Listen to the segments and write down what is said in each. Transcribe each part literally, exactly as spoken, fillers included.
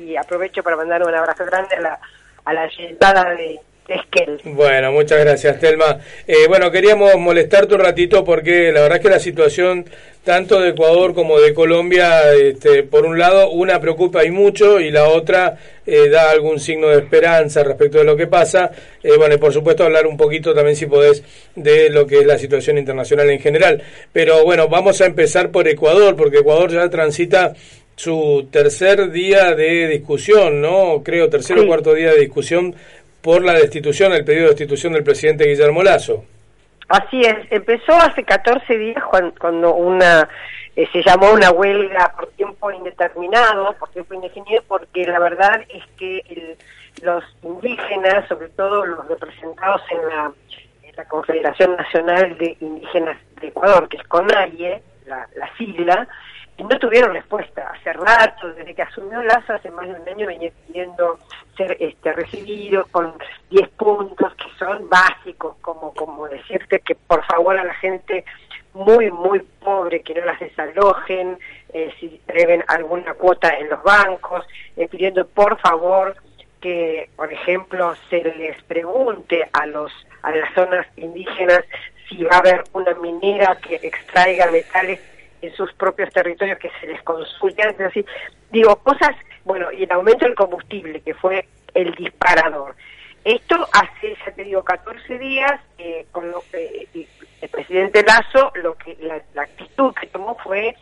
y aprovecho para mandar un abrazo grande a la, a la llegada de Esquel. Bueno, muchas gracias, Telma. Eh, bueno, queríamos molestarte un ratito porque la verdad es que la situación tanto de Ecuador como de Colombia, este, por un lado, una preocupa y mucho, y la otra eh, da algún signo de esperanza respecto de lo que pasa. Eh, bueno, y por supuesto hablar un poquito también, si podés, de lo que es la situación internacional en general. Pero bueno, vamos a empezar por Ecuador, porque Ecuador ya transita su tercer día de discusión, ¿no? Creo, tercer sí. o cuarto día de discusión por la destitución, el pedido de destitución del presidente Guillermo Lasso. Así es, empezó hace catorce días cuando, cuando una eh, se llamó una huelga por tiempo indeterminado, por tiempo indefinido, porque la verdad es que el, los indígenas, sobre todo los representados en la, en la Confederación Nacional de Indígenas de Ecuador, que es CONAIE, la, la sigla, no tuvieron respuesta. Hace rato, desde que asumió Lasso, hace más de un año, venía pidiendo ser este recibido con diez puntos que son básicos, como como decirte que por favor a la gente muy, muy pobre, que no las desalojen, eh, si deben alguna cuota en los bancos, eh, pidiendo por favor que, por ejemplo, se les pregunte a los a las zonas indígenas si va a haber una minera que extraiga metales en sus propios territorios, que se les consulte antes, así, digo, cosas, bueno, y el aumento del combustible, que fue el disparador. Esto hace, ya te digo, catorce días, eh, con lo que eh, el presidente Lasso, lo que la, la actitud que tomó fue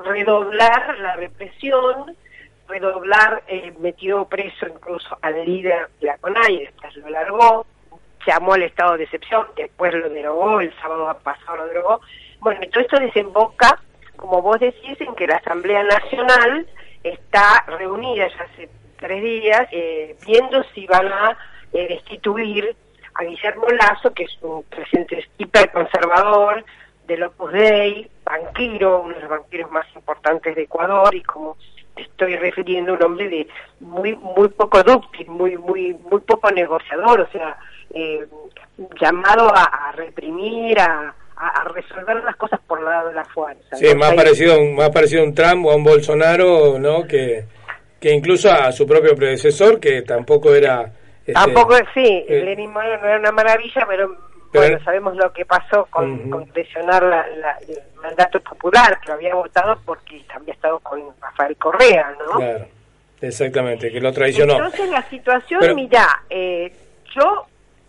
redoblar la represión, redoblar, eh, metió preso incluso al líder de la CONAIE, después lo largó, llamó al estado de excepción, después lo derogó, el sábado pasado lo derogó. Bueno, y todo esto desemboca, como vos decís, en que la Asamblea Nacional está reunida ya hace tres días, eh, viendo si van a eh, destituir a Guillermo Lasso, que es un presidente hiperconservador, del Opus Dei, banquero, uno de los banqueros más importantes de Ecuador, y como te estoy refiriendo, un hombre de muy muy poco dúctil, muy muy muy poco negociador, o sea, eh, llamado a, a reprimir, a a resolver las cosas por el lado de la fuerza. Sí, ¿no? más parecido, más parecido a un Trump o a un Bolsonaro, ¿no? Que, que incluso a su propio predecesor, que tampoco era... Este, tampoco, sí, eh, Lenín Moreno no era una maravilla, pero, pero bueno, sabemos lo que pasó con, uh-huh. con presionar la, la, el mandato popular, que lo había votado porque había estado con Rafael Correa, ¿no? Claro, exactamente, que lo traicionó. Entonces la situación, pero, mirá, eh, yo...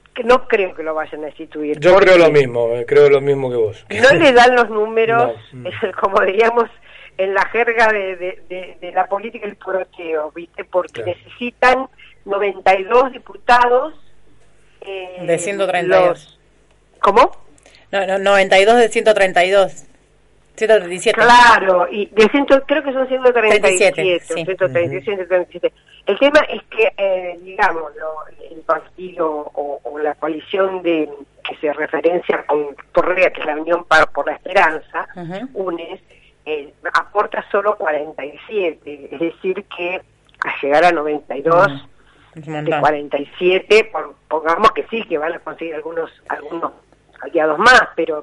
no creo que lo vayan a destituir. Yo creo lo mismo, creo lo mismo que vos. No le dan los números, no. como diríamos en la jerga de, de, de, de la política, el poroteo, ¿viste? Porque claro. necesitan noventa y dos diputados. Eh, de ciento treinta y dos. Los, ¿Cómo? No, no, noventa y dos de ciento treinta y dos. ciento treinta y siete. Claro, y de ciento, creo que son ciento treinta y siete. treinta y siete, sí. ciento treinta y siete, ciento treinta y siete. El tema es que, eh, digamos, lo, el partido o, o la coalición de que se referencia con Correa, que es la Unión para, por la Esperanza, uh-huh. UNES, eh, aporta solo cuarenta y siete, es decir que a llegar a noventa y dos uh-huh. de cuarenta y siete, por, pongamos que sí, que van a conseguir algunos algunos aliados más, pero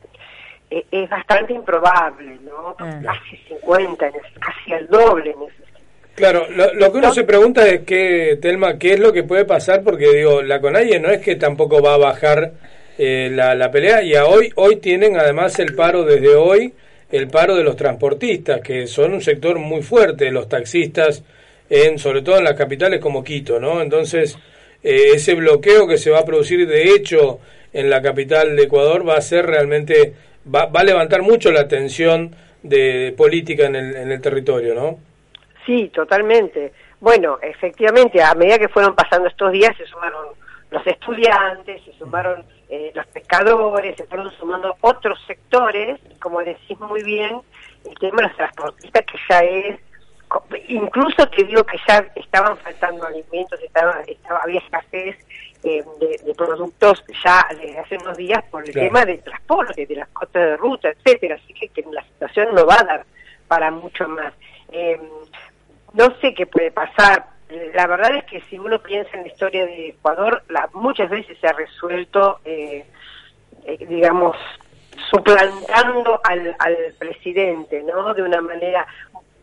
eh, es bastante improbable, ¿no? Uh-huh. Casi cincuenta, casi el doble en ese. Claro, lo, lo que uno se pregunta es que, Telma, ¿qué es lo que puede pasar? Porque, digo, la CONAIE no es que tampoco va a bajar eh, la, la pelea, y a hoy hoy tienen además el paro desde hoy, el paro de los transportistas, que son un sector muy fuerte, los taxistas, en sobre todo en las capitales como Quito, ¿no? Entonces, eh, ese bloqueo que se va a producir, de hecho, en la capital de Ecuador, va a ser realmente, va, va a levantar mucho la tensión de política en el, en el territorio, ¿no? Sí, totalmente. Bueno, efectivamente, a medida que fueron pasando estos días, se sumaron los estudiantes, se sumaron eh, los pescadores, se fueron sumando otros sectores, como decís muy bien, el tema de los transportistas, que ya es, incluso te digo que ya estaban faltando alimentos, estaba, estaba había escasez eh, de, de productos ya desde hace unos días por el claro. tema del transporte, de las cotas de ruta, etcétera, así que, que la situación no va a dar para mucho más. Eh, no sé qué puede pasar. La verdad es que si uno piensa en la historia de Ecuador, la, muchas veces se ha resuelto, eh, eh, digamos, suplantando al, al presidente, ¿no? De una manera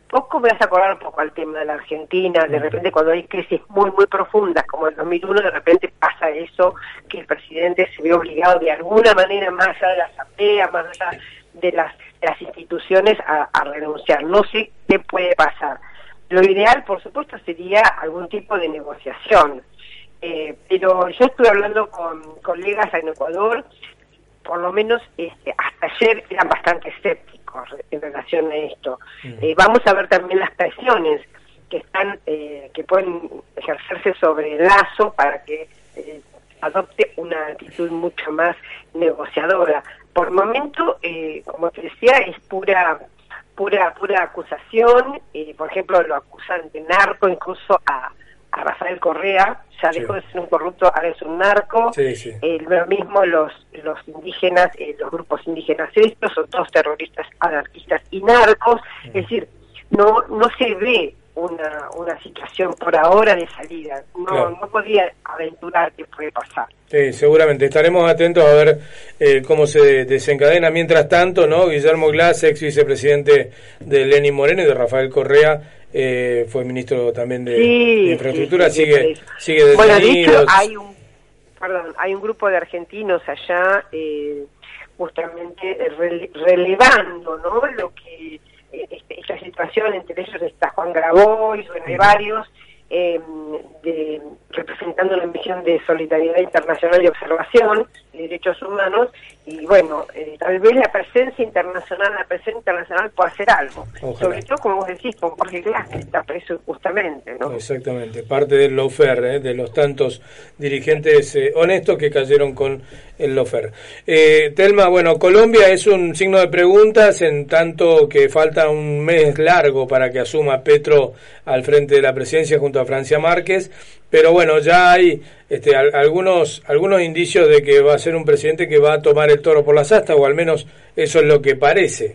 poco me vas a acordar un poco al tema de la Argentina, de repente cuando hay crisis muy, muy profundas, como el dos mil uno, de repente pasa eso, que el presidente se ve obligado de alguna manera, más allá de la asamblea, más allá de las, de las instituciones, a, a renunciar. No sé qué puede pasar. Lo ideal, por supuesto, sería algún tipo de negociación. Eh, pero yo estuve hablando con colegas en Ecuador, por lo menos este, hasta ayer eran bastante escépticos en relación a esto. Mm. Eh, vamos a ver también las presiones que están eh, que pueden ejercerse sobre el Lasso para que eh, adopte una actitud mucho más negociadora. Por el momento, eh, como te decía, es pura pura pura acusación. Eh, por ejemplo, lo acusan de narco incluso a a Rafael Correa, ya sí. dejó de ser un corrupto, ahora es un narco. Sí, sí. Eh, lo mismo los los indígenas, eh, los grupos indígenas estos, son todos terroristas, anarquistas y narcos. Mm. Es decir, no no se ve una una situación por ahora de salida. No, claro. no podía aventurar qué puede pasar. Sí, seguramente. Estaremos atentos a ver eh, cómo se desencadena. Mientras tanto, ¿no? Guillermo Glass, ex vicepresidente de Lenín Moreno y de Rafael Correa, Eh, fue ministro también de, sí, de infraestructura, sí, sí, sigue sí. sigue detenido. Bueno, de hecho hay un perdón hay un grupo de argentinos allá eh, justamente rele, relevando no lo que eh, esta situación, entre ellos está Juan Grabois, bueno, hay varios eh, de, representando la misión de solidaridad internacional y observación de derechos humanos, y bueno, eh, tal vez la presencia internacional, la presencia internacional puede hacer algo. Ojalá. Sobre todo, como vos decís, con Jorge Glass, que está preso justamente, ¿no? Exactamente, parte del lawfare, ¿eh? de los tantos dirigentes eh, honestos que cayeron con el lawfare. Eh, Telma, bueno, Colombia es un signo de preguntas en tanto que falta un mes largo para que asuma Petro al frente de la presidencia junto a Francia Márquez, pero bueno, ya hay este, al, algunos algunos indicios de que va a ser un presidente que va a tomar el toro por las astas, o al menos eso es lo que parece.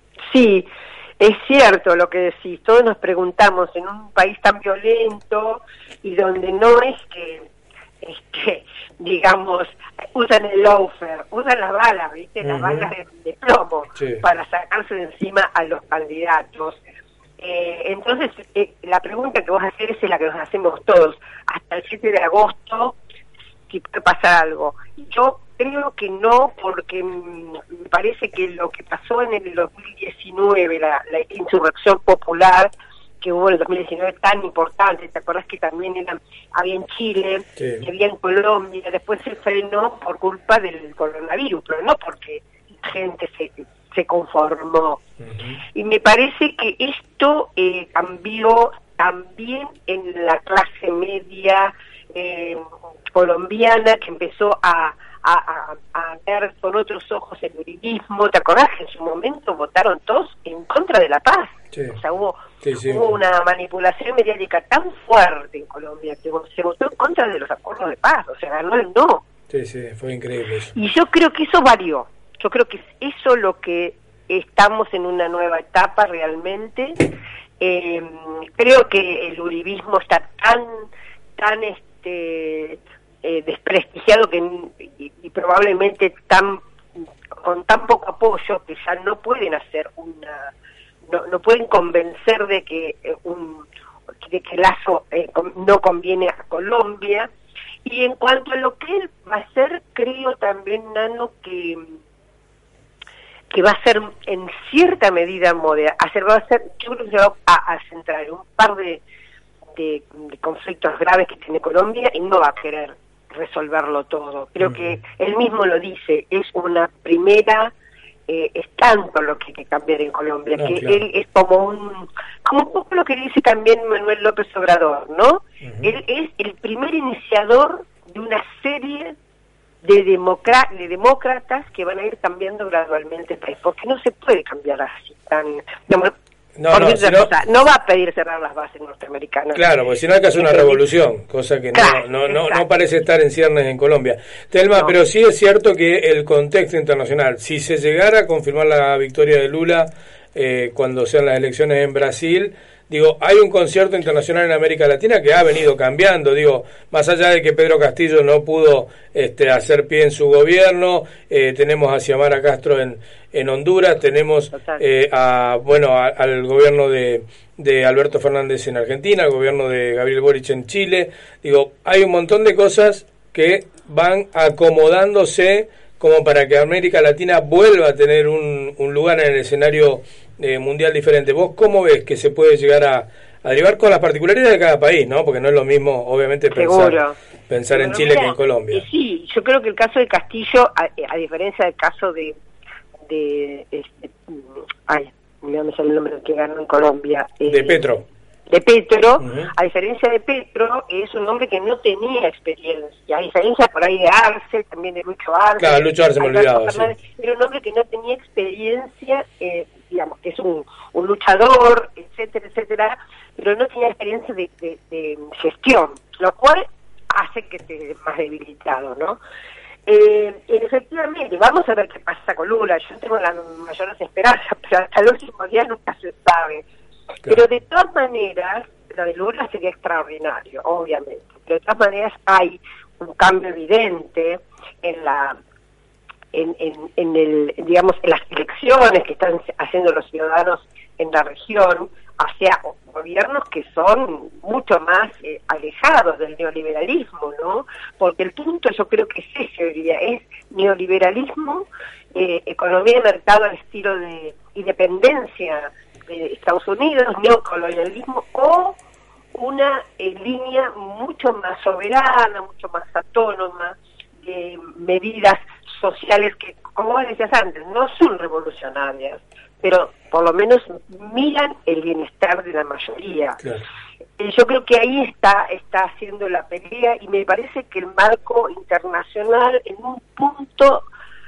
Sí, es cierto lo que decís. Todos nos preguntamos, en un país tan violento y donde no es que, este, digamos, usan el lawfare, usan las balas, ¿viste? Las uh-huh. balas de, de plomo, sí. para sacarse de encima a los candidatos. Eh, entonces, eh, la pregunta que vos haces es la que nos hacemos todos. Hasta el siete de agosto, si puede pasar algo. Yo creo que no, porque mm, me parece que lo que pasó en el dos mil diecinueve, la, la insurrección popular que hubo en el dos mil diecinueve tan importante, ¿te acordás que también era, había en Chile, sí. y había en Colombia, después se frenó por culpa del coronavirus, pero no porque la gente se... se conformó. Uh-huh. Y me parece que esto eh, cambió también en la clase media eh, colombiana, que empezó a, a, a, a ver con otros ojos el uribismo. ¿Te acordás que en su momento votaron todos en contra de la paz? Sí. O sea, hubo, sí, sí, hubo sí. una manipulación mediática tan fuerte en Colombia que se votó en contra de los acuerdos de paz, o sea, ganó el no. Sí, sí, fue increíble eso. Y yo creo que eso varió. Yo creo que es eso lo que estamos en una nueva etapa realmente. Eh, creo que el uribismo está tan tan este eh, desprestigiado que y, y probablemente tan con tan poco apoyo que ya no pueden hacer una no, no pueden convencer de que eh, un de que Lasso eh, no conviene a Colombia. Y en cuanto a lo que él va a hacer, creo también, Nano, que que va a ser en cierta medida moderada, hacer, va a ser, yo creo que se va a, a centrar en un par de, de, de conflictos graves que tiene Colombia y no va a querer resolverlo todo. Creo uh-huh. que él mismo lo dice, es una primera, eh, es tanto lo que hay que cambiar en Colombia, no, que claro. él es como un, como un poco lo que dice también Manuel López Obrador, ¿no? Uh-huh. Él es el primer iniciador de una serie de, democra- de demócratas que van a ir cambiando gradualmente el país, porque no se puede cambiar así tan... Digamos, no, no, si no, cosa, no va a pedir cerrar las bases norteamericanas. Claro, porque si no hay que hacer una revolución, cosa que claro, no, no, no, no parece estar en ciernes en Colombia. Telma, no. Pero sí es cierto que el contexto internacional, si se llegara a confirmar la victoria de Lula eh, cuando sean las elecciones en Brasil, digo, hay un concierto internacional en América Latina que ha venido cambiando, digo, más allá de que Pedro Castillo no pudo este, hacer pie en su gobierno, eh, tenemos a Xiomara Castro en, en Honduras, tenemos eh, a, bueno, a, al gobierno de, de Alberto Fernández en Argentina, al gobierno de Gabriel Boric en Chile, digo, hay un montón de cosas que van acomodándose como para que América Latina vuelva a tener un, un lugar en el escenario eh, mundial diferente. ¿Vos cómo ves que se puede llegar a, a derivar con las particularidades de cada país, ¿no? Porque no es lo mismo, obviamente, pensar, pensar en Chile mira, que en Colombia. Eh, sí, yo creo que el caso de Castillo, a, a diferencia del caso de... de este, ay, no me sale el nombre que ganó en Colombia. Eh, de Petro. de Petro, uh-huh. A diferencia de Petro, es un hombre que no tenía experiencia, a diferencia por ahí de Arce, también de Lucho Arce. Claro, Lucho Arce me olvidaba, sí. Era un hombre que no tenía experiencia, eh, digamos, que es un, un luchador, etcétera, etcétera, pero no tenía experiencia de, de, de gestión, lo cual hace que esté más debilitado, ¿no? Eh, efectivamente, vamos a ver qué pasa con Lula. Yo tengo las mayores esperanzas, pero hasta el último día nunca se sabe. Claro. Pero de todas maneras, lo de Lula sería extraordinario, obviamente. Pero de todas maneras hay un cambio evidente en la, en, en, en el, digamos, en las elecciones que están haciendo los ciudadanos en la región hacia gobiernos que son mucho más eh, alejados del neoliberalismo, ¿no? Porque el punto yo creo que es ese, diría, es neoliberalismo, eh, economía de mercado al estilo de independencia de Estados Unidos, neocolonialismo o una eh, línea mucho más soberana, mucho más autónoma, de medidas sociales que, como decías antes, no son revolucionarias, pero por lo menos miran el bienestar de la mayoría. Claro. Eh, yo creo que ahí está está haciendo la pelea y me parece que el marco internacional en un punto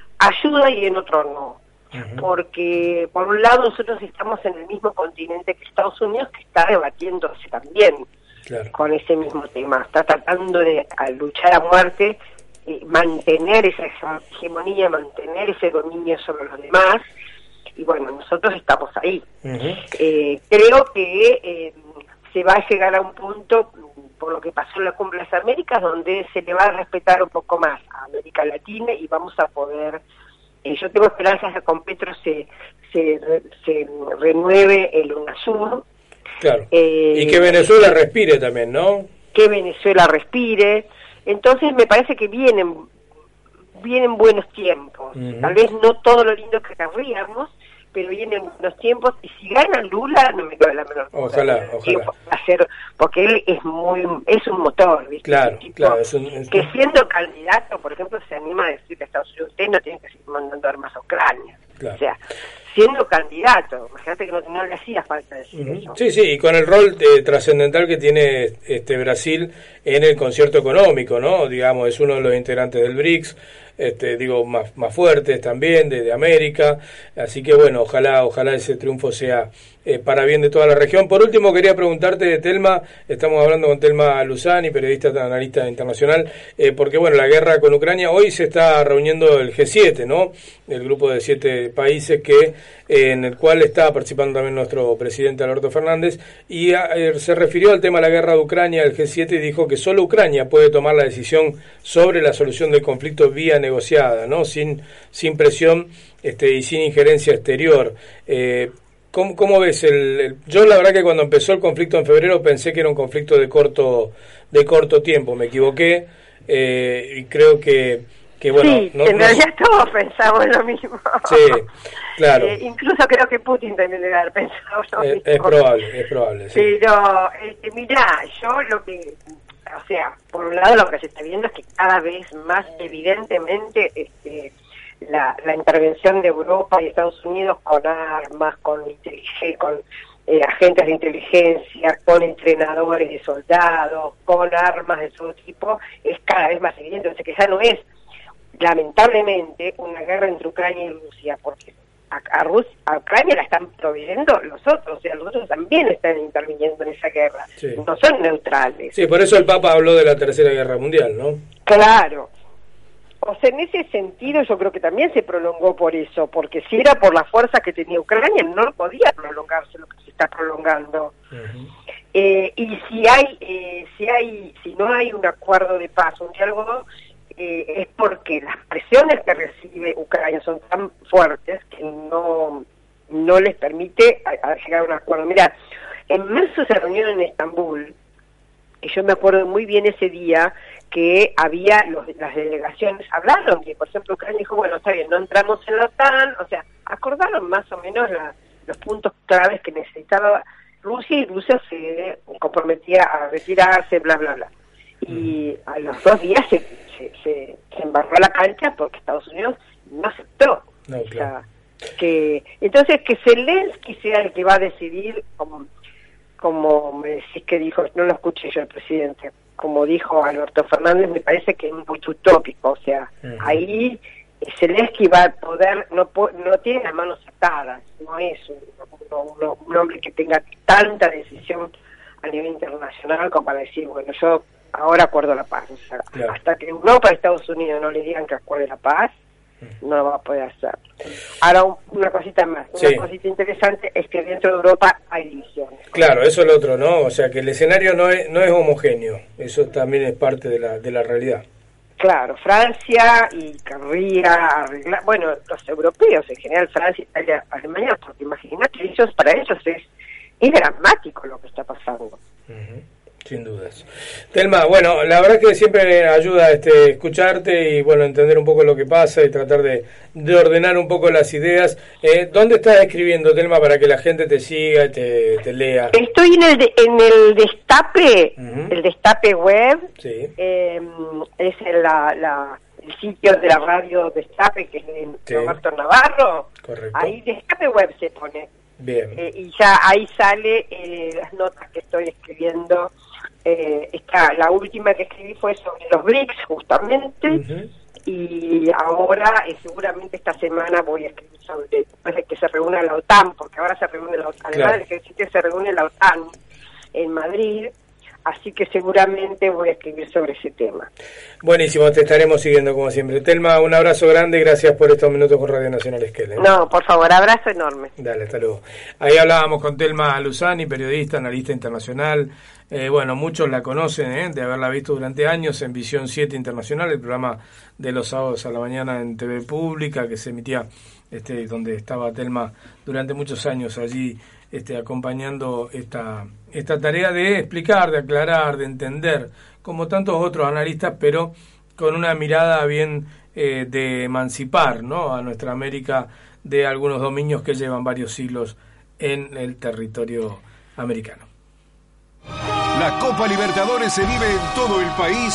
ayuda y en otro no. Uh-huh. Porque por un lado nosotros estamos en el mismo continente que Estados Unidos, que está debatiéndose también claro. con ese mismo tema, está tratando de a luchar a muerte, eh, mantener esa hegemonía, mantener ese dominio sobre los demás, y bueno, nosotros estamos ahí. Uh-huh. eh, creo que eh, se va a llegar a un punto, por lo que pasó en la Cumbre de las Américas, donde se le va a respetar un poco más a América Latina y vamos a poder... Eh, yo tengo esperanzas de que con Petro se, se, se renueve el UNASUR. Claro. Eh, y que Venezuela respire también, ¿no? Que Venezuela respire. Entonces me parece que vienen vienen buenos tiempos. Uh-huh. Tal vez no todo lo lindo que querríamos, pero vienen buenos tiempos. Y si gana Lula, no me cabe la menor duda. Ojalá, ojalá. Hacer, porque él es muy es un motor, ¿viste? Claro, tipo, claro. Es un, es... Que siendo candidato, por ejemplo, se anima a decir que Estados Unidos, usted no tiene que seguir mandando armas a Ucrania. Claro. O sea, siendo candidato, imagínate que no, no le hacía falta decir uh-huh. eso. Sí, sí, y con el rol eh, trascendental que tiene este Brasil en el concierto económico, ¿no? Digamos, es uno de los integrantes del BRICS, este, digo, más, más fuertes también, de, de América, así que bueno, ojalá, ojalá ese triunfo sea eh, para bien de toda la región. Por último, quería preguntarte, Telma, estamos hablando con Telma Luzani, periodista, analista internacional, eh, porque bueno, la guerra con Ucrania, hoy se está reuniendo el G siete, ¿no? El grupo de siete países que eh, en el cual está participando también nuestro presidente Alberto Fernández, y a, eh, se refirió al tema de la guerra de Ucrania, el G siete, y dijo que solo Ucrania puede tomar la decisión sobre la solución del conflicto vía negociada, ¿no? Sin, sin presión este, y sin injerencia exterior. Eh, ¿cómo, ¿Cómo ves? El, el, yo la verdad que cuando empezó el conflicto en febrero pensé que era un conflicto de corto, de corto tiempo, me equivoqué, eh, y creo que que bueno, sí, no, en no, realidad todos pensamos lo mismo. Sí, claro. Eh, incluso creo que Putin también debe haber pensado lo es, mismo. Es probable, es probable, sí. Pero, este, mirá, yo lo que, o sea, por un lado lo que se está viendo es que cada vez más evidentemente este, la, la intervención de Europa y Estados Unidos con armas, con inteligencia, con eh, agentes de inteligencia, con entrenadores de soldados, con armas de todo tipo, es cada vez más evidente. O sea que ya no es lamentablemente una guerra entre Ucrania y Rusia, porque a, a, Rusia, a Ucrania la están proveyendo los otros, o sea, los otros también están interviniendo en esa guerra, sí. No son neutrales. Sí, por eso el Papa habló de la Tercera Guerra Mundial, ¿no? Claro. O sea, en ese sentido yo creo que también se prolongó por eso, porque si era por la fuerza que tenía Ucrania, no podía prolongarse lo que se está prolongando. Uh-huh. Eh, y si hay, eh, si hay, si no hay un acuerdo de paz, un diálogo, eh, es porque las presiones que recibe Ucrania son tan fuertes que no, no les permite a, a llegar a un acuerdo. Mira, en marzo se reunieron en Estambul, y yo me acuerdo muy bien ese día que había los, las delegaciones, hablaron, que por ejemplo Ucrania dijo, bueno, está bien, no entramos en la OTAN, o sea, acordaron más o menos la, los puntos claves que necesitaba Rusia, y Rusia se comprometía a retirarse, bla, bla, bla. Y a los dos días se, se, se, se embarró la cancha porque Estados Unidos no aceptó. No, claro. O sea, que, entonces, que Zelensky sea el que va a decidir, como, como me decís que dijo, no lo escuché yo el presidente, como dijo Alberto Fernández, me parece que es muy utópico. O sea, uh-huh. ahí Zelensky va a poder, no no tiene las manos atadas, no es un, un, un hombre que tenga tanta decisión a nivel internacional como para decir, bueno, yo ahora acuerdo la paz. O sea, claro. Hasta que Europa y Estados Unidos no le digan que acuerde la paz, uh-huh. no lo va a poder hacer. Ahora, un, una cosita más, una sí. cosita interesante es que dentro de Europa hay divisiones. Claro, eso es lo otro, ¿no? O sea, que el escenario no es, no es homogéneo, eso también es parte de la, de la realidad. Claro, Francia y querría arreglar, bueno, los europeos en general, Francia, Italia, Alemania, porque imagínate, ellos, para ellos es, es dramático lo que está pasando. Uh-huh. Sin dudas. Telma, bueno, la verdad que siempre ayuda este escucharte y bueno, entender un poco lo que pasa y tratar de, de ordenar un poco las ideas. Eh, ¿Dónde estás escribiendo, Telma, para que la gente te siga y te, te lea? Estoy en el de, en el Destape, uh-huh. el Destape web, sí. eh, es la, la, el sitio de la radio Destape, que es de sí. Roberto Navarro. Correcto. Ahí Destape web se pone. Bien. Eh, y ya ahí sale eh, las notas que estoy escribiendo. Eh, esta, la última que escribí fue sobre los B R I C S justamente, uh-huh. y ahora eh, seguramente esta semana voy a escribir sobre, después de que se reúna la OTAN, porque ahora se reúne la OTAN, claro. además del ejército se reúne la OTAN en Madrid, así que seguramente voy a escribir sobre ese tema. Buenísimo, te estaremos siguiendo como siempre. Telma, un abrazo grande y gracias por estos minutos con Radio Nacional Esquel. ¿eh? No, por favor, abrazo enorme. Dale, hasta luego. Ahí hablábamos con Telma Luzani, periodista, analista internacional. Eh, bueno, muchos la conocen, ¿eh? de haberla visto durante años en Visión siete Internacional, el programa de los sábados a la mañana en T V Pública, que se emitía, este, donde estaba Telma durante muchos años allí, este, acompañando esta, esta tarea de explicar, de aclarar, de entender, como tantos otros analistas, pero con una mirada bien eh, de emancipar, ¿no?, a nuestra América de algunos dominios que llevan varios siglos en el territorio americano. La Copa Libertadores se vive en todo el país